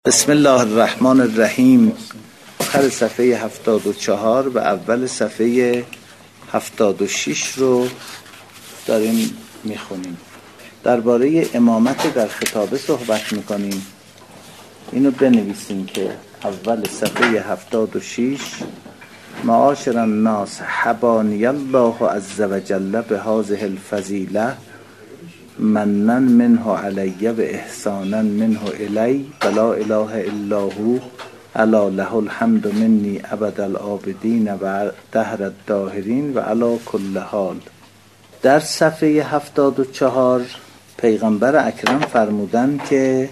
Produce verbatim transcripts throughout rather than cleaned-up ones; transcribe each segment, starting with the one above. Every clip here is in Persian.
بسم الله الرحمن الرحیم. آخر صفحه هفتاد و چهار و اول صفحه هفتاد و شش رو داریم میخونیم. درباره امامت در خطابه صحبت میکنیم. اینو بنویسیم که اول صفحه هفتاد و شش: معاشر الناس حبانی الله عز وجل بهذه الفضیله منن منه علی و احسانا منه الی ولا اله الا هو الا له الحمد منی ابد العابدین و دهر الداهرین و علی کل حال. در صفحه هفتاد و چهار پیغمبر اکرم فرمودن که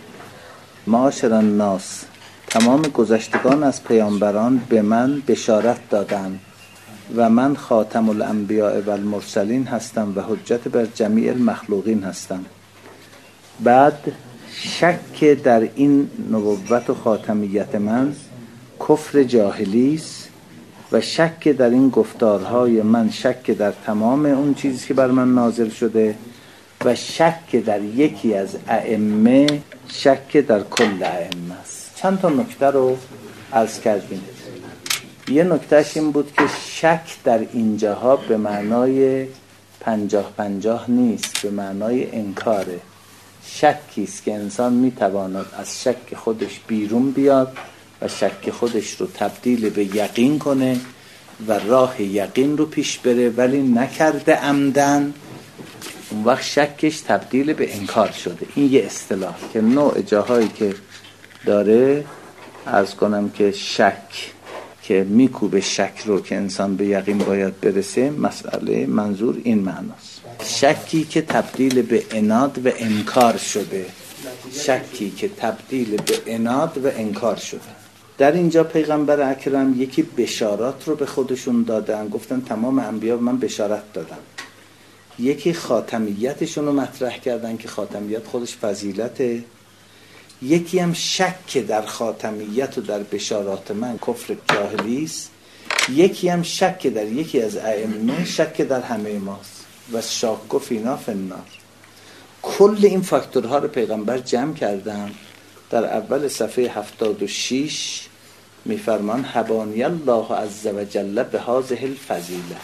معاشر الناس، تمام گذشتگان از پیامبران به من بشارت دادند و من خاتم الانبیاء و المرسلین هستم و حجت بر جمیع المخلوقین هستم. بعد شک در این نبوت و خاتمیت من کفر جاهلی است و شک در این گفتارهای من شک در تمام اون چیزی که بر من نازل شده و شک در یکی از ائمه شک در کل ائمه است. چند تا نکته رو عرض کردیم. یه نکتهش این بود که شک در اینجاها به معنای پنجاه پنجاه نیست، به معنای انکاره. شکیست که انسان میتواند از شک خودش بیرون بیاد و شک خودش رو تبدیل به یقین کنه و راه یقین رو پیش بره، ولی نکرده عمدن، اون وقت شکش تبدیل به انکار شده. این یه اصطلاح که نوع جاهایی که داره عرض کنم که شک که میکوبه شک رو که انسان به یقین باید برسه، مسئله منظور این معناست. شکی که تبدیل به عناد و انکار شده، شکی که تبدیل به عناد و انکار شده. در اینجا پیغمبر اکرم یکی بشارات رو به خودشون دادن، گفتن تمام انبیا به من بشارت دادن. یکی خاتمیتشون رو مطرح کردن که خاتمیت خودش فضیلته. یکی هم شک در خاتمیت و در بشارات من کفر جاهلی است. یکی هم شک در یکی از ائمه شک در همه ماست و شاک فینا فی النار. کل این فاکتورها رو پیغمبر جمع کردن. در اول صفحه هفتاد و شش میفرمان حبانی الله عز وجل بهذه الفضیله.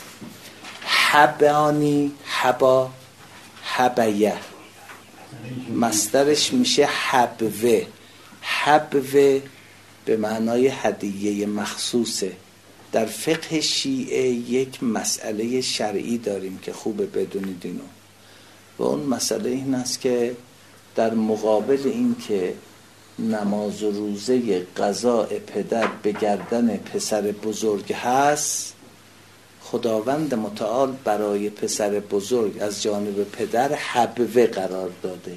حبانی، حبا، حبیه، مصدرش میشه حبوه. حبوه به معنای هدیه مخصوصه. در فقه شیعه یک مسئله شرعی داریم که خوبه بدونید اینو، و اون مسئله این است که در مقابل این که نماز و روزه قضاء پدر به گردن پسر بزرگ هست، خداوند متعال برای پسر بزرگ از جانب پدر حبوه قرار داده.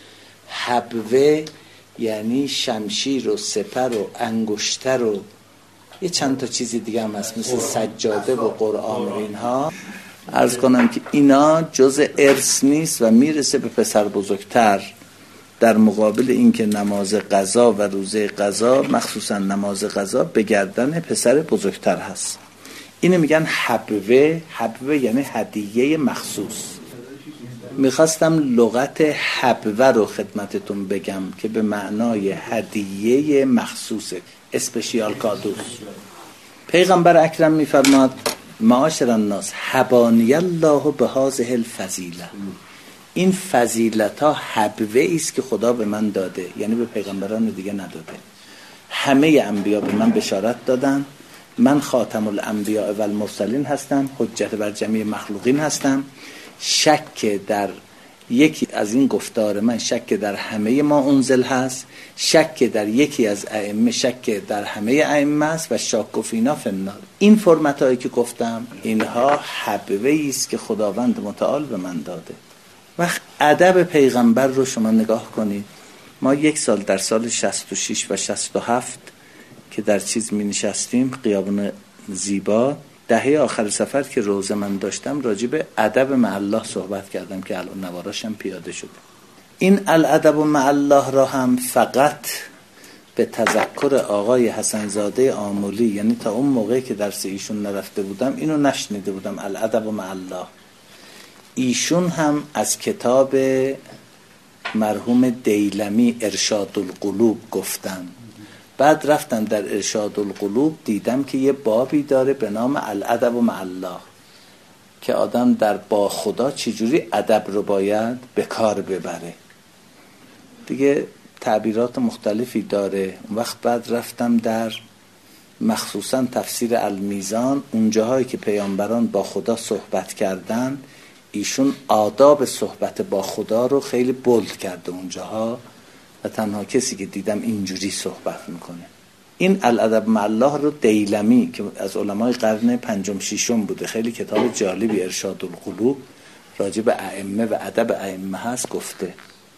حبوه یعنی شمشیر و سپر و انگشتر و یه چند تا چیزی دیگه هم هست مثل سجاده و قرآن و اینها. عرض کنم که اینا جز ارث نیست و میرسه به پسر بزرگتر، در مقابل این که نماز قضا و روزه قضا، مخصوصا نماز قضا، به گردن پسر بزرگتر هست. اینو میگن حبوه. حبوه یعنی هدیه مخصوص. میخواستم لغت حبوه رو خدمتتون بگم که به معنای هدیه مخصوصه، اسپشیال کادوس. پیغمبر اکرم میفرماد معاشر الناس حبانی الله بهذه الفضیله. این فضیلت ها حبوه است که خدا به من داده، یعنی به پیغمبران دیگه نداده. همه انبیا به من بشارت دادن. من خاتم الانبیاء و المرسلین هستم، حجت بر جمیع مخلوقین هستم. شک در یکی از این گفتار من شک در همه ما انزل هست. شک در یکی از ائمه شک در همه ائمه است و شاک فینا فی النار. این فرمت هایی که گفتم اینها حبوه است که خداوند متعال به من داده. وقت ادب پیغمبر رو شما نگاه کنید. ما یک سال در سال شصت و شش و شصت و هفت که در چیز می نشستیم، خیابان زیبا، دهه آخر سفر که روزه من داشتم، راجع به ادب مع الله صحبت کردم که الان نواراشم پیاده شده. این الادب مع الله را هم فقط به تذکر آقای حسن زاده آمولی، یعنی تا اون موقعی که درس ایشون نرفته بودم اینو نشنیده بودم، الادب مع الله. ایشون هم از کتاب مرحوم دیلمی ارشاد القلوب گفتن. بعد رفتم در ارشاد القلوب دیدم که یه بابی داره به نام الادب مع الله که آدم در با خدا چجوری ادب رو باید به کار ببره. دیگه تعبیرات مختلفی داره. اون وقت بعد رفتم در مخصوصا تفسیر المیزان، اونجاهایی که پیامبران با خدا صحبت کردن ایشون آداب صحبت با خدا رو خیلی بولد کرده اونجاها و تنها کسی که دیدم اینجوری صحبت میکنه. این الادب مع الله رو دیلمی که از علمای قرن پنجم ششم بوده، خیلی کتاب جالبی ارشاد القلوب راجع به ائمه و ادب ائمه هست، گفته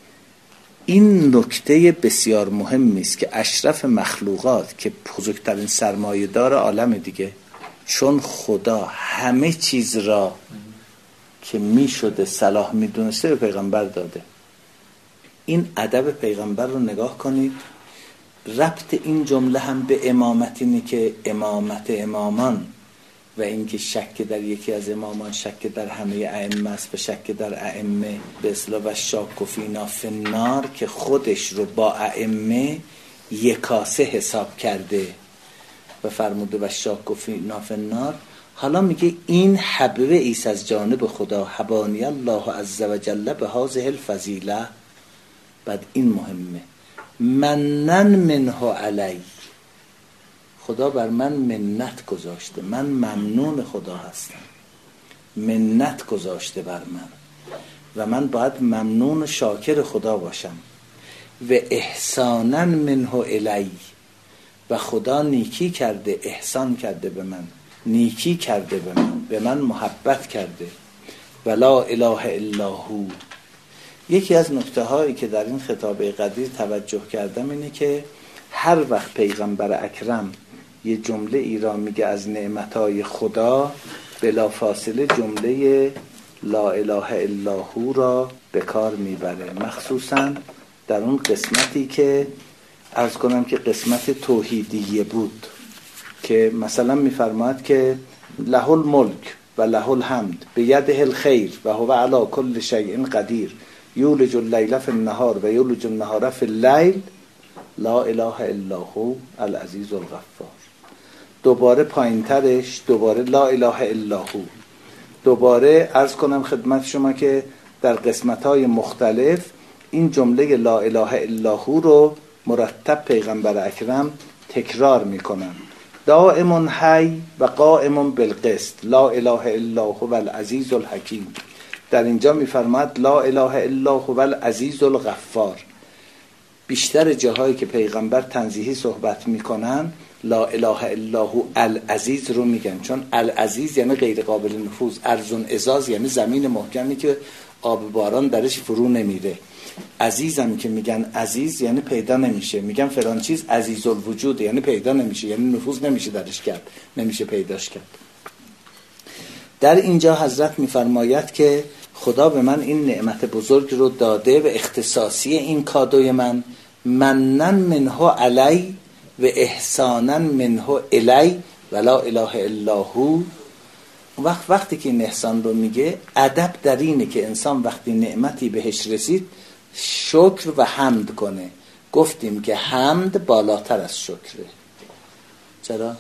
این نکته بسیار مهمی است که اشرف مخلوقات که بزرگترین سرمایه‌دار عالم دیگه، چون خدا همه چیز را که می شده صلاح می دونسته به پیغمبر داده. این ادب پیغمبر رو نگاه کنید. ربط این جمله هم به امامت اینه که امامت امامان و اینکه شک در یکی از امامان شک در همه ائمه است و شک در ائمه به اصطلاح و شاک فینا فی النار، که خودش رو با ائمه یکاسه حساب کرده و فرموده و شاک فینا فی النار. حالا میگه این حبه ایست از جانب خدا، حبانی الله عز و جل به هذه الفضیله. بعد این مهمه، منن منه علی، خدا بر من منت گذاشته، من ممنون خدا هستم، منت گذاشته بر من و من باید ممنون و شاکر خدا باشم. و احسانا منه الی، و خدا نیکی کرده، احسان کرده به من، نیکی کرده به من، به من محبت کرده. ولا اله الا هو. یکی از نکته هایی که در این خطابه قدیر توجه کردم اینه که هر وقت پیغمبر اکرم یه جمله ای را میگه از نعمتهای خدا، بلا فاصله جمله لا اله الا هو را به کار میبره، مخصوصا در اون قسمتی که عرض کنم که قسمت توحیدیه بود، که مثلا میفرماید که له الملک و له الحمد بیده الخیر و هو علی کل شیء قدیر یولج اللیل فی النهار و یولج النهار فی اللیل لا اله الا هو العزیز الغفار. دوباره پایینترش دوباره لا اله الا هو. دوباره عرض کنم خدمت شما که در قسمت‌های مختلف این جمله لا اله الا هو رو مرتب پیغمبر اکرم تکرار میکنن. دائم حی و قائم بالقسط لا اله الا هو العزیز الحکیم. در اینجا میفرماد لا اله الا هو العزیز الغفار. بیشتر جاهایی که پیغمبر تنزیهی صحبت میکنن لا اله الا هو العزیز رو میگن، چون العزیز یعنی غیر قابل نفوذ، ارزون ازاز یعنی زمین محکمی که آب باران درش فرو نمیره. عزیزم که میگن عزیز یعنی پیدا نمیشه، میگن فلان چیز عزیز الوجود یعنی پیدا نمیشه، یعنی نفوذ نمیشه درش کرد، نمیشه پیداش کرد. در اینجا حضرت میفرماید که خدا به من این نعمت بزرگ رو داده و اختصاصی این کادوی من، منن منه علی و احسانا منه الی و لا اله الا هو. وقت وقتی که این احسان رو میگه، ادب در اینه که انسان وقتی نعمتی بهش رسید شکر و حمد کنه. گفتیم که حمد بالاتر از شکره. چرا؟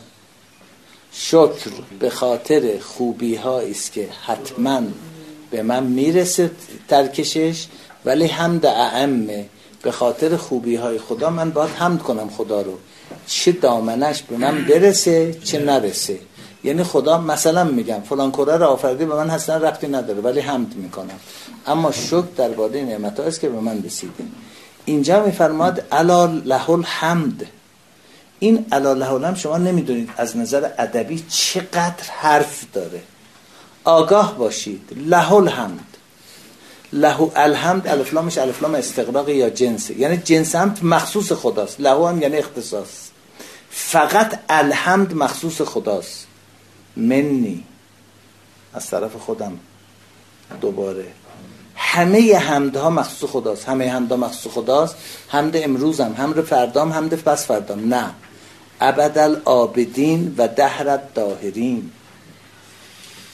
شکر به خاطر خوبی هایی است که حتما به من میرسه ترکشش، ولی حمد اعمه به خاطر خوبی های خدا من باید حمد کنم خدا رو، چه دامنش به من برسه چه نرسه. یعنی خدا مثلا میگم فلان کره رو آفریده به من اصلا ربطی نداره ولی حمد میکنم، اما شکر درباره نعمت‌ها است که به من رسیده. اینجا میفرماد الا له الحمد. این الا له الحمد شما نمیدونید از نظر ادبی چقدر حرف داره. آگاه باشید. له الحمد، له الحمد الف لامش الف لام استغراق یا جنسه، یعنی جنس هم مخصوص خداست. له هم یعنی اختصاص. فقط الحمد مخصوص خداست. منی از طرف خودم. دوباره همه حمدها مخصوص خداست. همه حمدها مخصوص خداست. حمد امروزم، حمد فردام، حمد پس فردام نه. ابد العابدین و دهر الداهرین.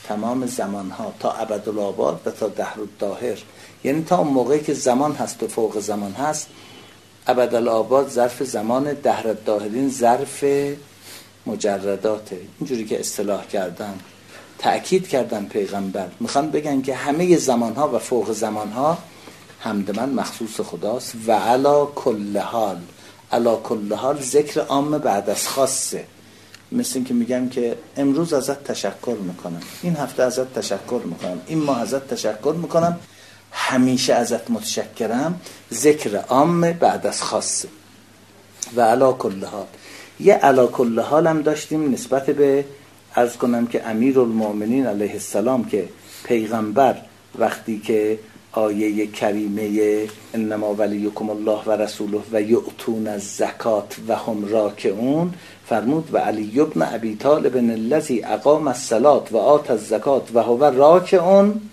تمام زمانها تا ابدالآباد و تا دهرالداهر، یعنی تا اون موقعی که زمان هست و فوق زمان هست. ابدالآباد ظرف زمان، دهرالداهرین ظرف مجرداته. اینجوری که اصطلاح کردن، تأکید کردن پیغمبر، میخوان بگن که همه زمانها و فوق زمانها حمد من مخصوص خداست. و علا کل حال، علا کل حال ذکر عام بعد از خاصه. مثل این که میگم که امروز ازت تشکر میکنم، این هفته ازت تشکر میکنم، این ماه ازت تشکر میکنم، همیشه ازت متشکرم. ذکر عام بعد از خاصه. و علا کل حال، یه علا کل حال هم داشتیم نسبت به، عرض کنم که امیرالمؤمنین علیه السلام، که پیغمبر وقتی که آیه کریمه انما ولیکم الله و رسوله و یؤتون الزکات و هم راکعون فرمود و علی ابن ابی طالب الذی اقام الصلاة و آت الزکات و هو راکعون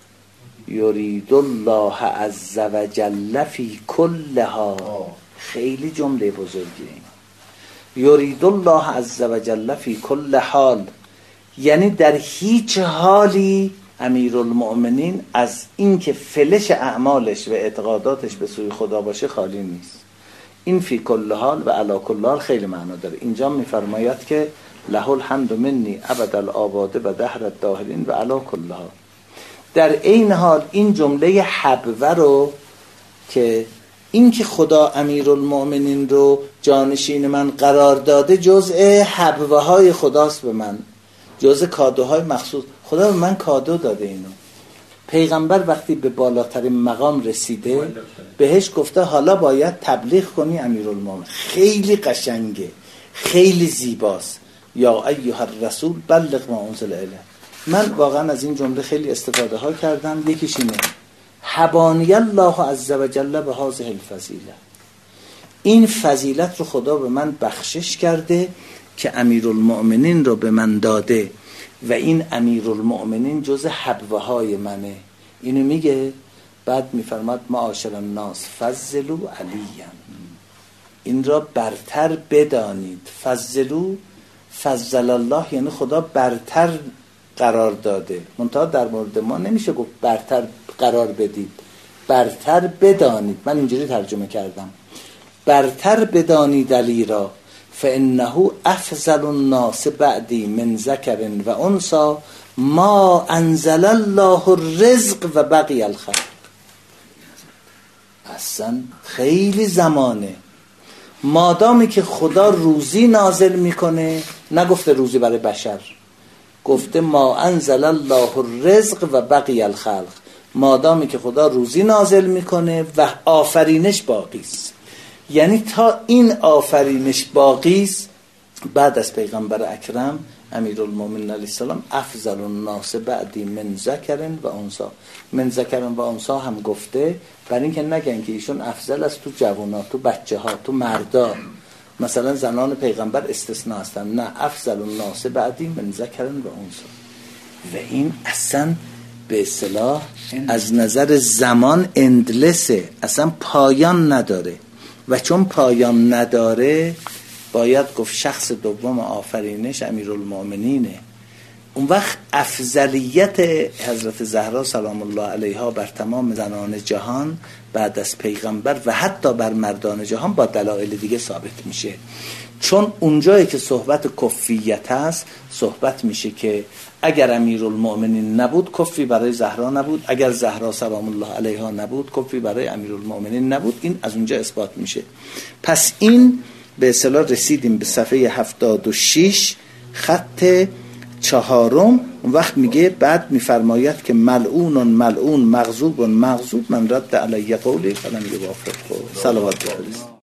یرید الله عز وجل فی کلها. خیلی جمله بزرگی. یرید الله عز وجل فی کل حال، یعنی در هیچ حالی امیرالمؤمنین از اینکه فلش اعمالش و اعتقاداتش به سوی خدا باشه خالی نیست. این فی کل حال و علی کل حال خیلی معنا داره. اینجا میفرماید که له الحمد منی ابدالآباد و دهر الداهرین و علی کل حال. در این حال این جمله حبوه رو که این که خدا امیرالمؤمنین رو جانشین من قرار داده جزء حبوه های خداست به من، جزء کادوهای مخصوص خدا به من کادو داده. اینو پیغمبر وقتی به بالاترین مقام رسیده بهش گفته حالا باید تبلیغ کنی امیرالمؤمنین. خیلی قشنگه، خیلی زیباست. یا ایها الرسول بلغ ما انزل الیک. من واقعا از این جمله خیلی استفاده ها کردم. یکیش اینه حبانی الله عز وجل به هذه الفضیله، این فضیلت رو خدا به من بخشش کرده که امیرالمؤمنین رو به من داده و این امیرالمؤمنین جز حبوه های منه. اینو میگه. بعد میفرماد معاشر الناس فضلوا علیا، این را برتر بدانید. فضلوا، فضل الله یعنی خدا برتر قرار داده. منتها در مورد ما نمیشه گفت برتر قرار بدید، برتر بدانید. من اینجوری ترجمه کردم، برتر بدانید علی را فانه افضل الناس بعدی من ذکر و انثی ما انزل الله الرزق و بقی الخلق. اصلا خیلی زمانه مادامی که خدا روزی نازل میکنه، نگفته روزی برای بشر، گفته ما انزل الله الرزق و بقی الخلق. مادامی که خدا روزی نازل میکنه و آفرینش باقی است، یعنی تا این آفرینش باقی است. بعد از پیغمبر اکرم امیرالمؤمنین علیه السلام افضل الناس بعدی من ذکر و انثی. من ذکر و انثی هم گفته برای اینکه نگن که ایشون افضل است تو جوانا، تو بچه ها، تو مردا، مثلا زنان پیغمبر استثناء هستن. نه، افضل الناس بعدی من ذکر و انثی. و این اصلا به اصطلاح از نظر زمان اندلسه، اصلا پایان نداره. و چون پایان نداره باید گفت شخص دوم آفرینش امیرالمؤمنینه. اون وقت افضلیت حضرت زهرا سلام الله علیها بر تمام زنان جهان بعد از پیغمبر و حتی بر مردان جهان با دلایل دیگه ثابت میشه. چون اونجایی که صحبت کفیت هست صحبت میشه که اگر امیرالمؤمنین نبود کفی برای زهرا نبود، اگر زهرا سلام الله علیها نبود کفی برای امیرالمؤمنین نبود. این از اونجا اثبات میشه. پس این به اصطلاح رسیدیم به صفحه هفتاد و شش خط چهارم. اون وقت میگه بعد میفرماید که ملعون ملعون مغضوب مغضوب من رد علی قولی فلم یوافقه. صلوات بفرست.